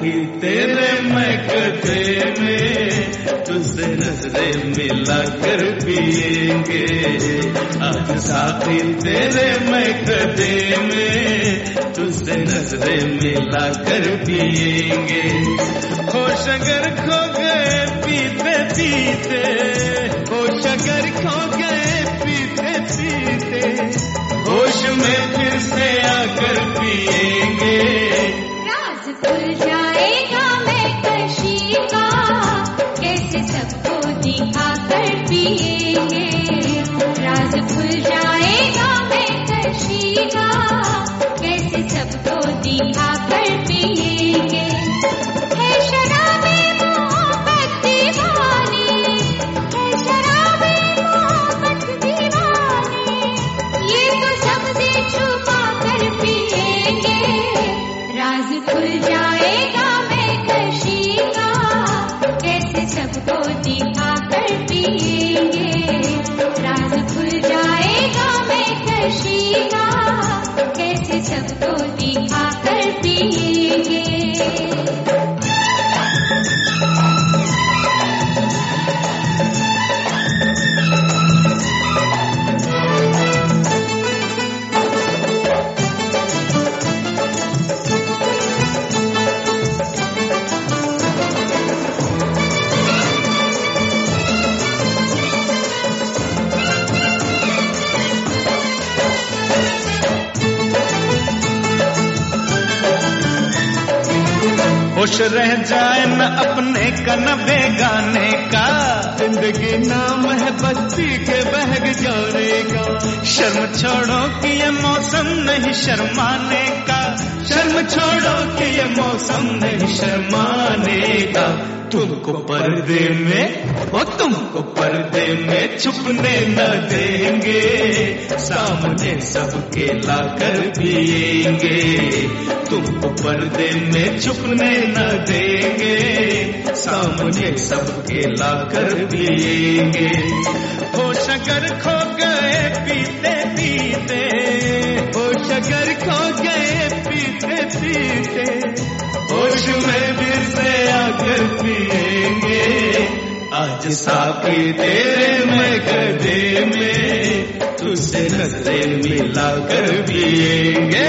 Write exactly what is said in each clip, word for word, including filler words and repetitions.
साथी तेरे मैं कदे में, तुझसे नजरें मिला कर पिएंगे। आज साथी तेरे मैं कदे में, तुझसे नजरें मिला कर पिएंगे। होश अगर खो गए पीते पीते, होश अगर खो गए पीते पीते, होश में फिर से आकर पिएंगे। राज खुल जाएगा मैं कशी का, कैसे सबको दिखा कर पिएंगे। राज खुल जाएगा मैं कशी का, कैसे सबको दिखा कर पिएंगे। है शराबे मोहब्बत दीवानी, है शराबे मोहब्बत दीवानी, ये तो सबसे छुपा कर पिएंगे। राज खुल जाएगा मैं कशी का, कैसे सबको दिखा कर पिएंगे। राज खुल जाएगा मैं कशी का, कैसे सबको दिखा कर पिएंगे। होश रह जाए न अपने का न बेगाने का, जिंदगी नाम है बस्ती के बहक जाने का। शर्म छोड़ो कि ये मौसम नहीं शर्माने का, शर्म छोड़ो कि ये मौसम नहीं शर्माने का। तुमको पर्दे में, ओ तुमको पर्दे में छुपने न देंगे, सामने सबके लाकर पिएंगे। तुमको पर्दे में छुपने न देंगे, सामने सबके लाकर पिएंगे। होश अगर खो गए पीते पीते, होश अगर खो गए पीते पीते, होश में फिर से आकर पिएंगे। आज साथी तेरे मैं गधे में, तुझसे नजरें मिला कर पिएंगे।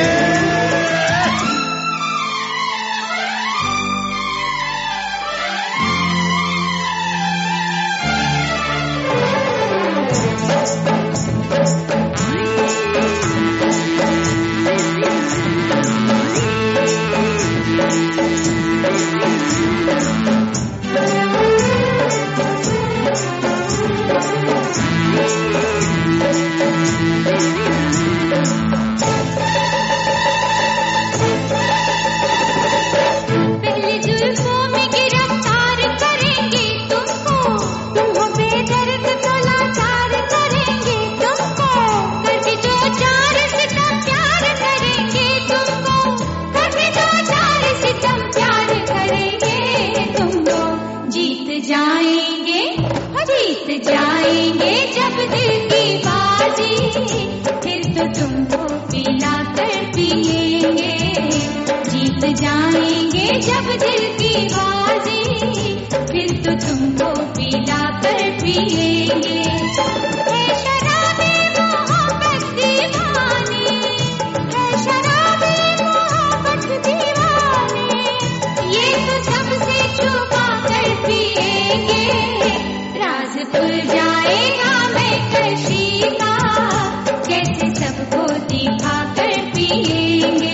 जाएंगे जब दिल की बाजी, फिर तो तुमको पिला कर पिएंगे। जीत जाएंगे जब दिल की बाजी, फिर तो तुमको पिला कर पिएंगे। है शराबे मोहब्बत दीवानी, है शराबे मोहब्बत दीवानी, ये तो सबसे छुपा कर पिएंगे। राज खुल जाएगा मैं कशी का, कैसे सबको दिखा कर पिएंगे।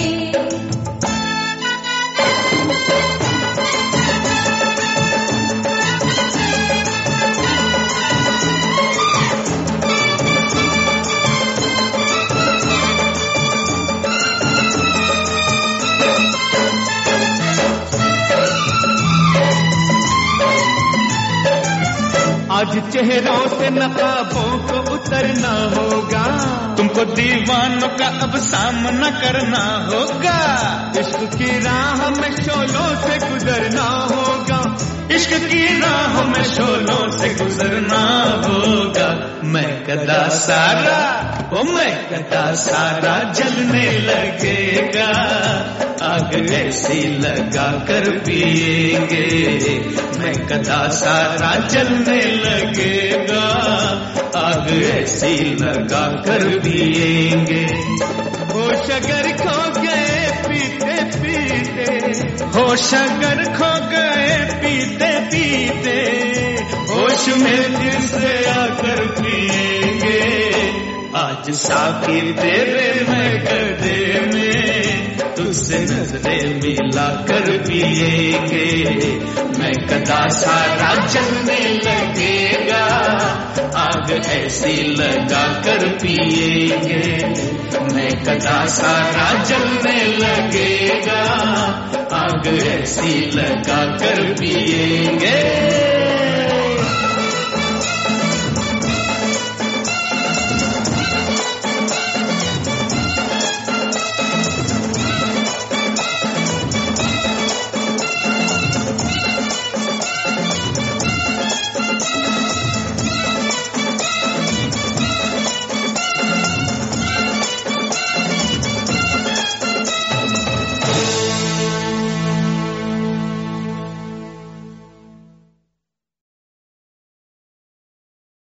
आज चेहरों से नकाबों को उतरना होगा, तुमको दीवानों का अब सामना करना होगा। इश्क की राह में शोलों से गुजरना होगा, इश्क की राह में शोलों से गुजरना होगा। मैं कदा सारा, ओ मैं कदा सारा जलने लगेगा, आग ऐसी लगा कर पिएंगे। मैं कदा सारा जलने लगेगा, आग ऐसी लगा कर पिएंगे। होश अगर खो गए पीते पीते, होश अगर खो गए पीते पीते, होश में फिर से आकर पिएंगे। आज साकी तेरे मैं गड्ढे में, तुझसे नजरें मिला कर पिएंगे। मैं कदा सारा जलने लगेगा, आग ऐसी लगा कर पिएंगे। मैं कदा सारा जलने लगेगा, आग ऐसी लगा कर पिएंगे।